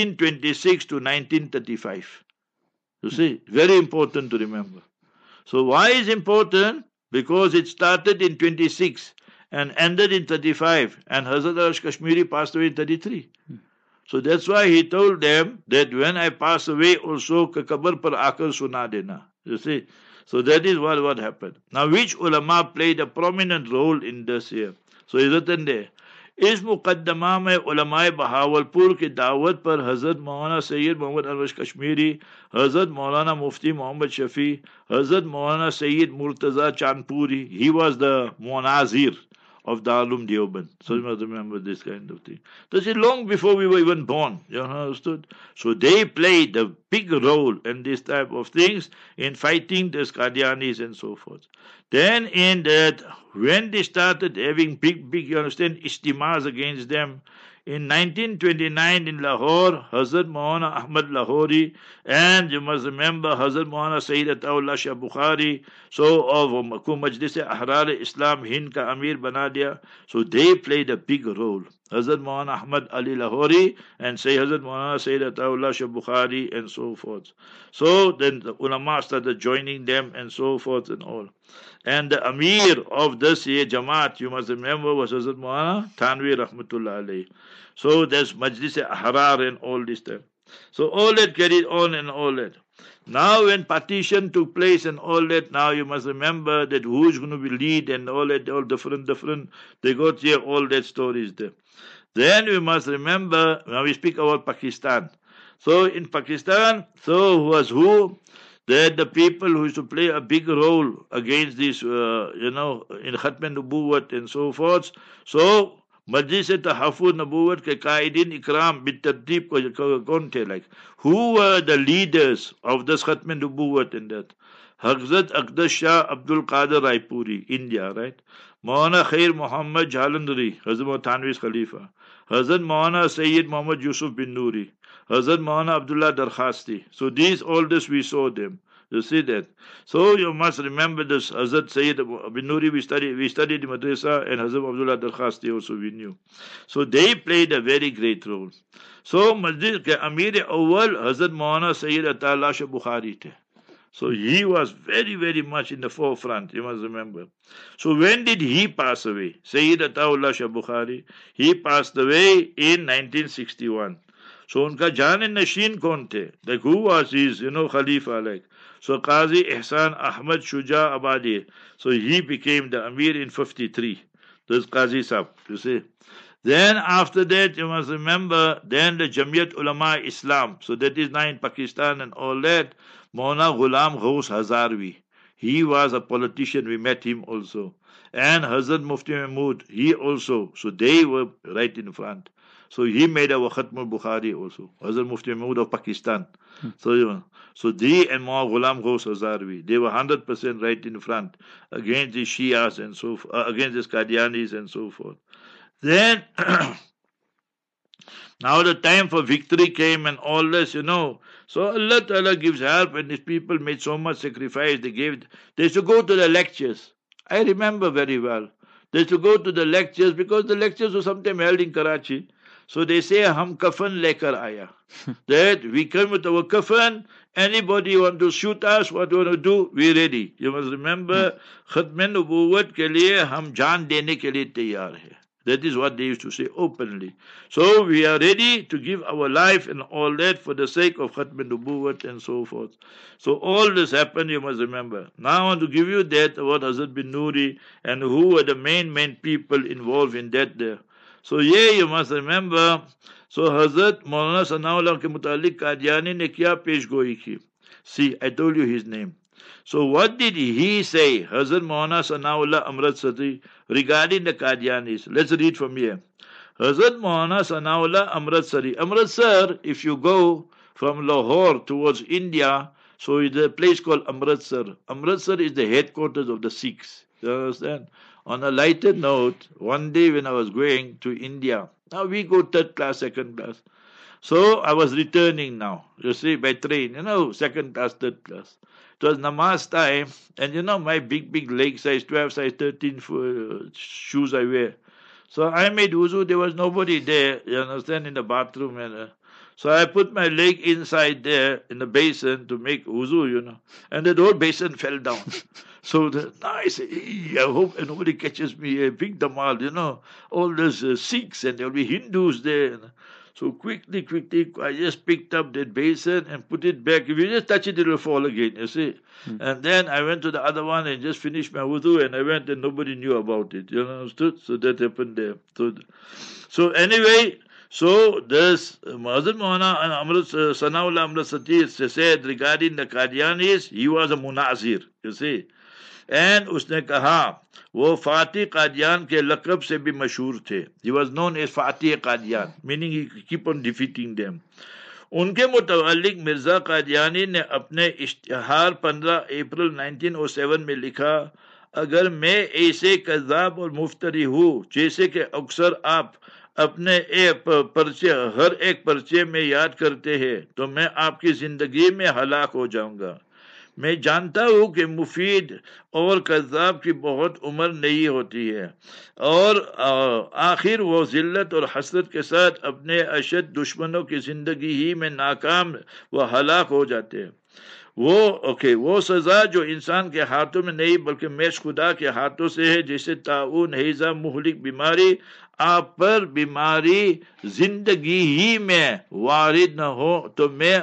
1926 to 1935. You see, very important to remember. So why is important? Because it started in 26 and ended in 35, and Hazrat Arash Kashmiri passed away in 33. So that's why he told them that when I pass away also kabar par aakar suna dena. You see, so that is what happened. Now which ulama played a prominent role in this here? So is written there. इस मुकदमा में उलमाए बहावलपुर की दावत पर हज़रत मौलाना सैयद मोहम्मद अनवर कश्मीरी, हज़रत मौलाना मुफ्ती मोहम्मद शफी, हज़रत मौलाना Syed Murtaza Chandpuri, he was the Munazir of Darul Deoband. So you must remember this kind of thing. This is long before we were even born. You understood? So they played a big role in this type of things in fighting the Qadianis and so forth. Then in that, when they started having big, you understand, istimas against them, in 1929 in Lahore, Hazrat Maulana Ahmad Lahori, and you must remember Hazrat Maulana Sayyid Ataullah Shah Bukhari, so of Majlis Ahrar Islam Hind ka Amir bana diya. So they played a big role. Hazrat Maulana Ahmad Ali Lahori and say Hazrat Maulana Sayyid Ataullah Shah Bukhari and so forth. So then the ulama started joining them and so forth and all. And the Amir of this year Jamaat, you must remember, was Hazrat Maulana Thanvi Rahmatullah alayhi. So there's Majlis Ahrar and all this time. So all that carried on and all that. Now when partition took place and all that, now you must remember that who's going to be lead and all that, all different, they got here all that stories there. Then we must remember, now we speak about Pakistan. So in Pakistan, so was who? That the people who used to play a big role against this, in Khatm Nubuwat and so forth. So Majlis Tahafuz Nubuwat ke Qaidin Ikram bit Tartib ko kaun the, like who were the leaders of this Khatm Nubuwat and that? Hazrat Aqdas Shah Abdul Qadir Raipuri, India, right? Maulana Khair Muhammad Jalandhari, Hazrat Thanvi's Khalifa. Hazrat Maulana Sayyid Muhammad Yusuf bin Nuri. Hazrat Maulana Abdullah Darkhasti. So these, all this we saw them. You see that. So you must remember this. Hazrat Sayyid bin Nuri we studied in Madrasa, and Hazrat Abdullah Darkhasti also we knew. So they played a very great role. So Masjid ke Amir Awwal Hazrat Maulana Sayyid Ataullah Shah Bukhari the. So he was very, very much in the forefront, you must remember. So when did he pass away? Sayyid Ataullah Shah Bukhari. He passed away in 1961. So unka Jan and Nashin kaun the? Like who was his, Khalifa like? So Qazi Ihsan Ahmad Shuja Abadi. So he became the Amir in 53. This Qazi Sahib, you see. Then after that, you must remember, then the Jamiyat Ulama Islam. So that is now in Pakistan and all that. Maulana Ghulam Ghaus Hazarvi. He was a politician, we met him also. And Hazrat Mufti Mahmud, he also. So they were right in front. So he made a Khatm al-Bukhari also. Hazrat Mufti Mahmud of Pakistan. So they and Maulana Ghulam Ghaus Hazarvi, they were 100% right in front against the Shias and so forth, against the Qadianis and so forth. Then, now the time for victory came and all this, So Allah Ta'ala gives help, and these people made so much sacrifice. They used to go to the lectures. I remember very well. They used to go to the lectures because the lectures were sometimes held in Karachi. So they say, Hum kafan lekar aya. That we come with our kafan. Anybody want to shoot us, what you want to do, we're ready. You must remember, Khatm Nubuwat ke liye hum jaan dene ke liye taiyar hai. That is what they used to say openly. So we are ready to give our life and all that for the sake of Khatm Nubuwat and so forth. So all this happened, you must remember. Now I want to give you that about Hazrat bin Nuri and who were the main people involved in that there. So you must remember. So Hazrat Maulana Sanaullah ke mutalik Qadiani ne kya peshgoi ki? See, I told you his name. So what did he say, Hazrat Maulana Sanaullah Amritsari, regarding the Qadianis? Let's read from here. Hazrat Maulana Sanaullah Amritsari. Amritsar, if you go from Lahore towards India, so it's a place called Amritsar. Amritsar is the headquarters of the Sikhs. You understand? On a lighter note, one day when I was going to India, now we go third class, second class. So I was returning now, you see, by train, second class, third class. It was namaz time, and my big leg size, 12 size, 13 shoes I wear. So I made wuzu, there was nobody there, you understand, in the bathroom. So I put my leg inside there in the basin to make wuzu, and the whole basin fell down. So I said, I hope nobody catches me a big damal, all those Sikhs, and there will be Hindus there. So quickly, I just picked up that basin and put it back. If you just touch it, it will fall again, you see. And then I went to the other one and just finished my wudu, and I went and nobody knew about it, you understood? So that happened there. So anyway, so this Hazrat Maulana Sanaullah Amritsari said regarding the Qadianis, he was a munazir, you see. And उसने कहा वो Fatih Kadian के लक़ब से भी मशहूर थे. He was known as Fatih Kadian, meaning he keep on defeating them. उनके मुतालिक मिर्ज़ा कादियानी ने अपने इश्तिहार 15 अप्रैल 1907 में लिखा, अगर मैं ऐसे कज़्ज़ाब और मुफ्तरी हूँ जैसे कि अक्सर आप अपने पर्चे हर एक पर्चे में याद करते हैं, तो मैं आपकी जिंदगी में हलाक हो जाऊंगा. मैं जानता हूँ कि मुफीद और कज़्ज़ाब की बहुत उम्र नहीं होती है और आखिर वो जिल्लत और हसरत के साथ अपने अशद दुश्मनों की जिंदगी ही में नाकाम व हलाक हो जाते हैं। वो सजा जो इंसान के हाथों में नहीं बल्कि महज खुदा के हाथों से है, जैसे ताउन, हैजा, मुहलिक बीमारी आप पर बीमारी जिंदगी ही में वारिद न हो तो मैं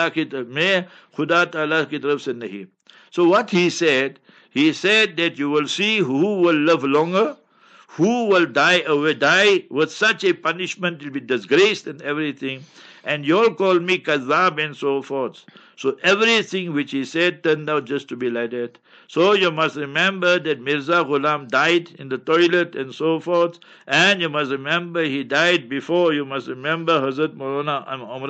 खुदा ताला की तरफ से नहीं। So what he said that you will see who will live longer, who will die with such a punishment, will be disgraced and everything, and you'll call me Kazab and so forth. So everything which he said turned out just to be like that. So you must remember that Mirza Ghulam died in the toilet and so forth, and you must remember he died before. You must remember Hazrat Maulana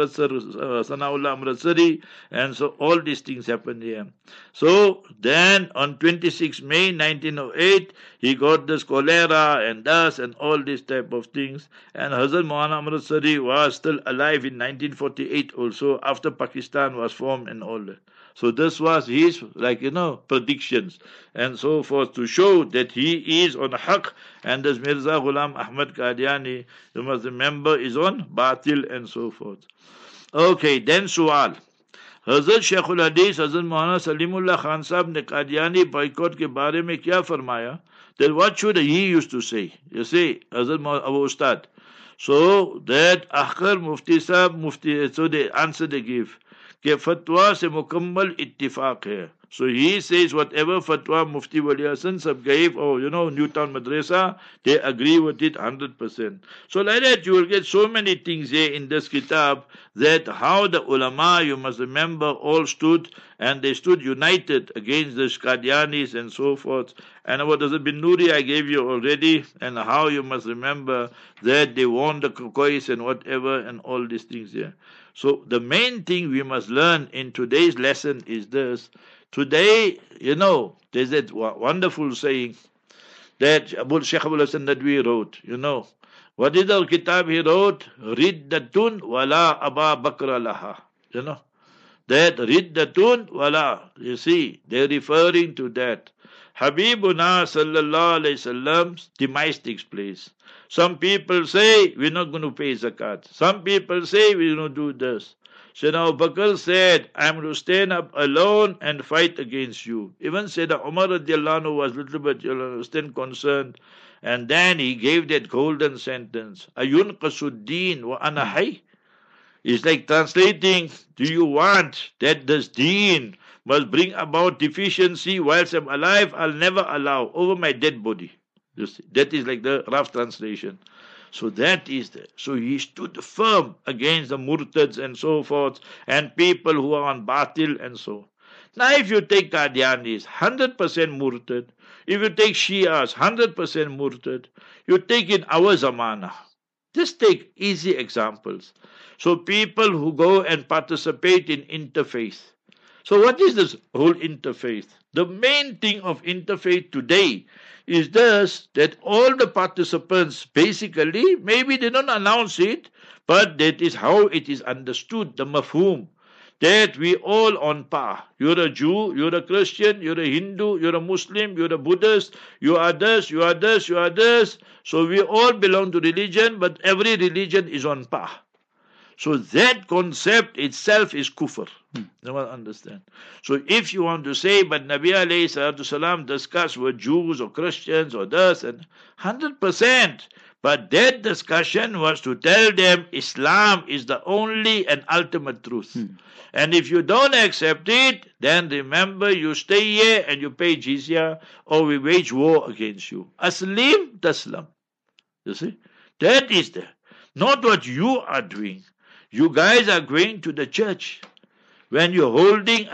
Sanaullah Amritsari, and so all these things happened here. So then on 26 May 1908, he got this cholera and dust and all these type of things. And Hazrat Maulana Amritsari was still alive in 1948 also, after Pakistan was formed and all that. So this was his, predictions and so forth, to show that he is on haqq, and this Mirza Ghulam Ahmad Qadiani, you must remember, is on batil and so forth. Okay, then Sual. Hazrat Sheikhul Hadith Hazrat Maulana Salimullah Khan Sahab ne Qadiani boycott ke bare mein kya farmaya? Then what should he used to say? You see, Hazrat Abu Ustad. So that Akhar Mufti Sahab, so the answer they give, कि फतवा से मुकम्मल इत्तिफाक है. So he says whatever fatwa Mufti Wali Hasan Sahab gave, Newtown Madrasa, they agree with it 100%. So like that you will get so many things here in this kitab, that how the ulama, you must remember, all stood, and they stood united against the Qadianis and so forth. And what Hazrat bin Nuri I gave you already, and how you must remember that they won the Kokois and whatever and all these things here. So the main thing we must learn in today's lesson is this. Today, there's that wonderful saying that Sheikh Abul Hasan Nadwi wrote, what is the kitab he wrote? Riddatun wala Aba Bakra laha. That Riddatun wala, you see, they're referring to that. Habibuna sallallahu alayhi wasallam's demise takes place. Some people say we're not going to pay zakat. Some people say we're going to do this. Sayyidina Abu Bakr said, I'm going to stand up alone and fight against you. Even Sayyidina Umar radiallahu anhu was a little bit still concerned. And then he gave that golden sentence, Ayun qasuddin wa ana hay. It's like translating, do you want that this deen must bring about deficiency whilst I'm alive? I'll never allow over my dead body. That is like the rough translation. So that is there. So he stood firm against the murtads and so forth, and people who are on batil and so. Now if you take Qadianis, 100% murtad. If you take Shias, 100% murtad. You take in our zamana. Just take easy examples. So people who go and participate in interfaith. So what is this whole interfaith? The main thing of interfaith today is this, that all the participants basically, maybe they don't announce it, but that is how it is understood, the mafhum, that we all on par. You're a Jew, you're a Christian, you're a Hindu, you're a Muslim, you're a Buddhist, you are this, you are this, you are this. So we all belong to religion, but every religion is on par. So that concept itself is kufr. No one understand. So if you want to say, but Nabi alayhi salatu salam discussed with Jews or Christians or this, and 100%. But that discussion was to tell them Islam is the only and ultimate truth. And if you don't accept it, then remember you stay here and you pay jizya, or we wage war against you. Aslim taslam. You see? That is there. Not what you are doing. You guys are going to the church. When you're holding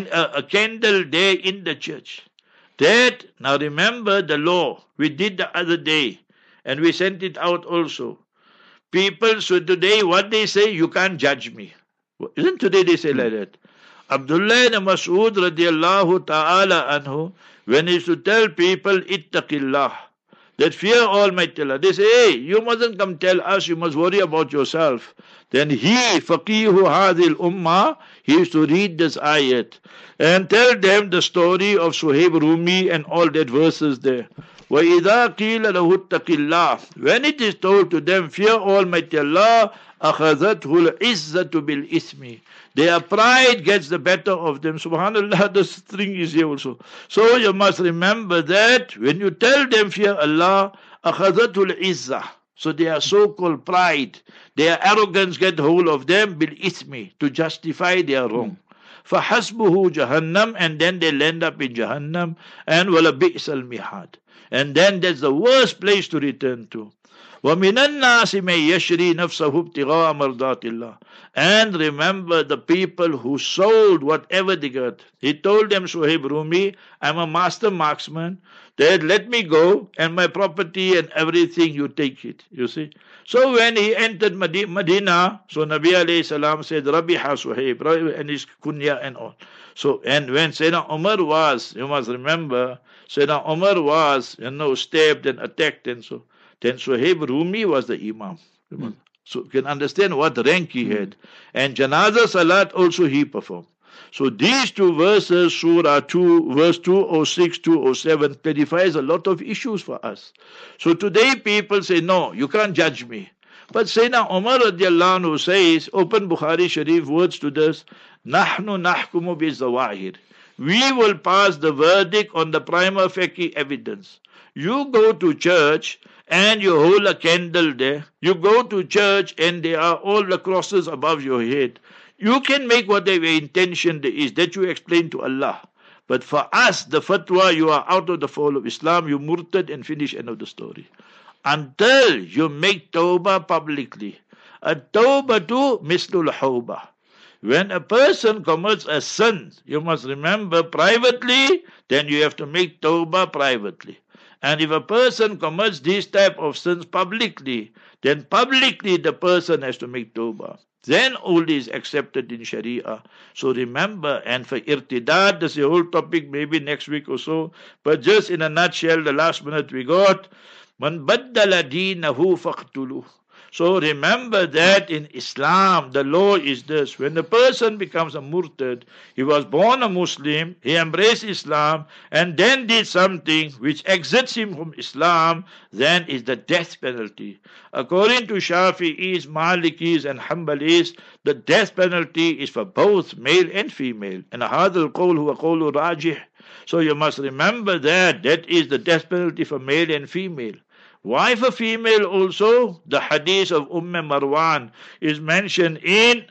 a candle there in the church. That, now remember the law we did the other day, and we sent it out also. People, so today what they say, you can't judge me. Isn't today they say like that? Abdullah ibn Mas'ud radiallahu ta'ala anhu, when he used to tell people, ittaqillah, that fear Almighty Allah. They say, hey, you mustn't come tell us, you must worry about yourself. Then he, Faqihu Hadil Ummah, he used to read this ayat and tell them the story of Suhaib Rumi and all that verses there. وَإِذَا قِيلَ لَهُ اتَّقِ اللَّهِ, when it is told to them, fear Almighty Allah, أَخَذَتْهُ الْعِزَّةُ بِالْإِثْمِ, their pride gets the better of them. Subhanallah, the string is here also. So you must remember that when you tell them fear Allah, أَخَذَتْهُ الْعِزَّةِ, so their so-called pride, their arrogance get hold of them, بِالْإِثْمِ, to justify their wrong. فَحَسْبُهُ جَهَنَّمْ, and then they'll end up in Jahannam, and وَلَبِئْسَ الْمِحَادِ, and then that's the worst place to return to. وَمِنَ النَّاسِ مَن يَشْرِي نَفْسَهُ ابْتِغَاءَ مَرْضَاتِ اللَّهِ, and remember the people who sold whatever they got. He told them, Suhaib Rumi, I'm a master marksman, that let me go, and my property and everything, you take it, you see. So when he entered Medina, so Nabi alayhi salam said, Rabiha Suhaib, and his kunya and all. So, and when Sayyidina Umar was, you must remember, Sayyidina Umar was, stabbed and attacked, and so then Suhaib Rumi was the Imam. So you can understand what rank he had. And Janazah Salat also he performed. So these two verses, Surah 2, verse 206, 207, clarifies a lot of issues for us. So today people say, no, you can't judge me. But Sayyidina Umar radiallahu anhu says, open Bukhari Sharif words to this, Nahnu nahkumu bi-zawahir. We will pass the verdict on the prima facie evidence. You go to church and you hold a candle there. You go to church and there are all the crosses above your head. You can make whatever intention there is that you explain to Allah. But for us, the fatwa, you are out of the fold of Islam, you murtad and finish, end of the story. Until you make tawbah publicly. A tawbah to mislul hawbah. When a person commits a sin, you must remember privately, then you have to make tawbah privately. And if a person commits these type of sins publicly, then publicly the person has to make tawbah. Then only is accepted in Sharia. So remember, and for irtidad, that's the whole topic, maybe next week or so. But just in a nutshell, the last minute we got, Man baddala deenahu faqtuluh. So remember that in Islam, the law is this. When a person becomes a murtad, he was born a Muslim, he embraced Islam, and then did something which exits him from Islam, then is the death penalty. According to Shafi'is, Malikis, and Hanbalis, the death penalty is for both male and female. And hadha al-qawl huwa qawlu rajih. So you must remember that is the death penalty for male and female. Why for female also? The hadith of Marwan is mentioned in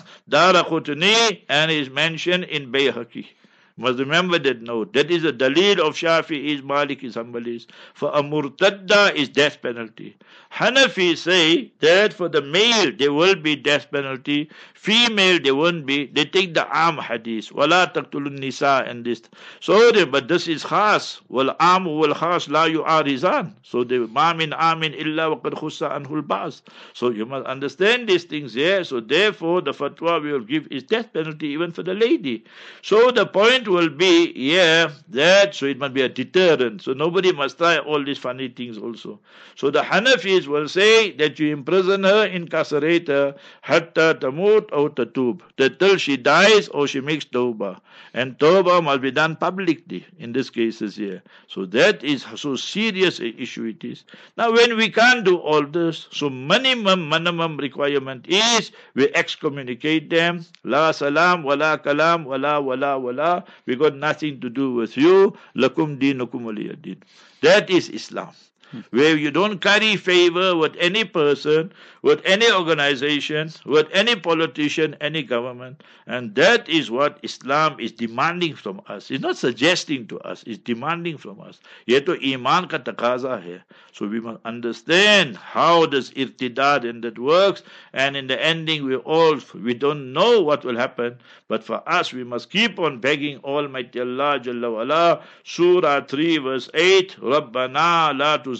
Daraqutni and is mentioned in Bayhaqi. Must remember that note. That is the dalil of Shafi'is, Malikis, Hanbalis. For a murtadda is death penalty. Hanafi say that for the male there will be death penalty, female there won't be. They take the Am hadith, wala taqtulun nisa, and this. So, but this is khas. Wal am wal khas la yu'arizan. So the ma min amin illa waqad khussa anhul ba'as. So you must understand these things here. So therefore the fatwa we will give is death penalty even for the lady. So the point will be that so it must be a deterrent. So nobody must try all these funny things also. So the Hanafis will say that you imprison her, incarcerate her, hatta tamut or tatub, that till she dies or she makes tawbah. And tawbah must be done publicly in these cases here. So that is so serious an issue it is. Now when we can't do all this, so minimum requirement is we excommunicate them. La salam, wala kalam, wala. We got nothing to do with you. Lakum dinukum waliyadin. That is Islam. Where you don't carry favor with any person, with any organization, with any politician, any government. And that is what Islam is demanding from us. It's not suggesting to us, it's demanding from us. Ye to iman ka taqaza hai. So we must understand how this irtidad and that works. And in the ending, we don't know what will happen. But for us, we must keep on begging Almighty Allah Jalla wa'ala. Surah 3 verse 8, Rabbana la tuzigh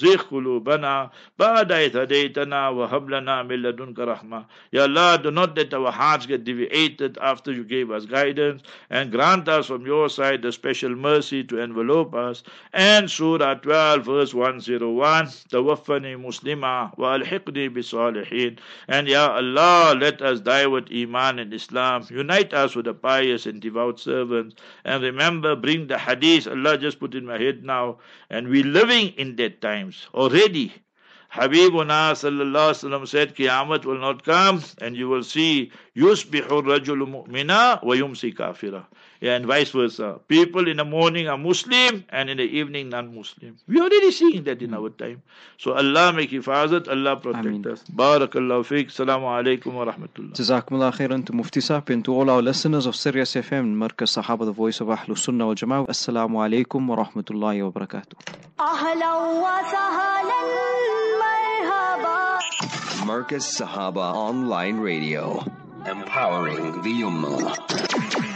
تزغ قلوبنا بعد إذ هديتنا وهب لنا من لدنك رحمة. Ya Allah, do not let our hearts get deviated after you gave us guidance, and grant us from your side the special mercy to envelope us. And Surah 12 verse 101, Tawaffani Muslima wa alhiqni bisalihin. And Ya Allah, let us die with Iman and Islam. Unite us with the pious and devout servants. And remember, bring the hadith Allah just put in my head now, and we're living in that times already. Habibuna sallallahu alaihi wasallam said, Qiyamah will not come, and you will see yusbihu rajulu mu'mina wa yumsi kafira. Yeah, and vice versa. People in the morning are Muslim, and in the evening non-Muslim. We're already seeing that in our time. So Allah make hifazat, Allah protect us. Barakallahu feek. Assalamu alaikum wa rahmatullah. Jazakumullah khairan to Mufti Sahib and to all our listeners of Sirius FM, Markaz Sahaba, the voice of Ahlus Sunnah wal Jama'ah. Assalamu alaikum wa rahmatullahi wa barakatuh. Ahlan wa sahlan marhaba. Markaz Sahaba Online Radio, empowering the Ummah.